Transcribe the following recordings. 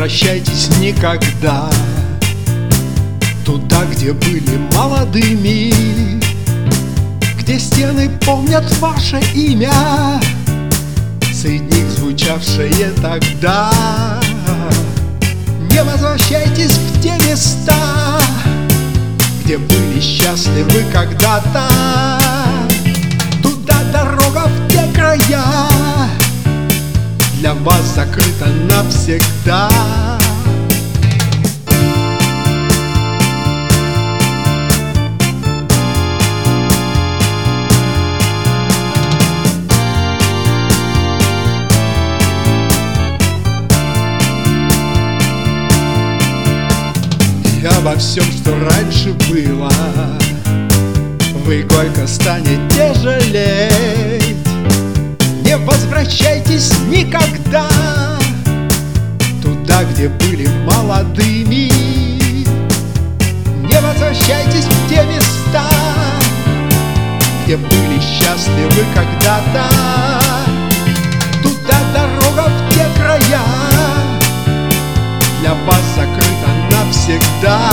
возвращайтесь никогда туда, где были молодыми, где стены помнят ваше имя, среди них звучавшее тогда. Не возвращайтесь в те места, где были счастливы когда-то. Туда дорога в те края для вас закрыта навсегда. Обо всем, что раньше было, вы горько станете жалеть. Не возвращайтесь никогда туда, где были молодыми. Не возвращайтесь в те места, где были счастливы когда-то. Туда дорога в те края для вас закрыта навсегда.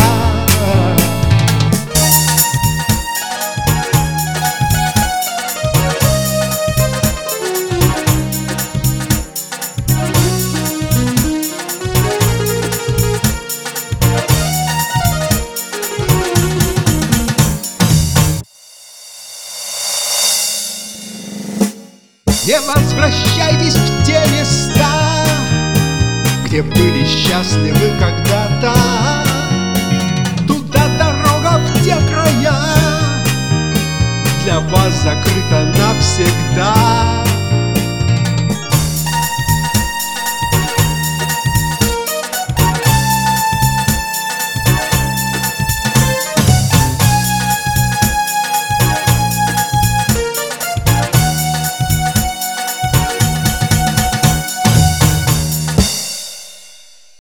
Не возвращайтесь в те места, где были счастливы когда-то. Туда дорога в те края для вас закрыта навсегда.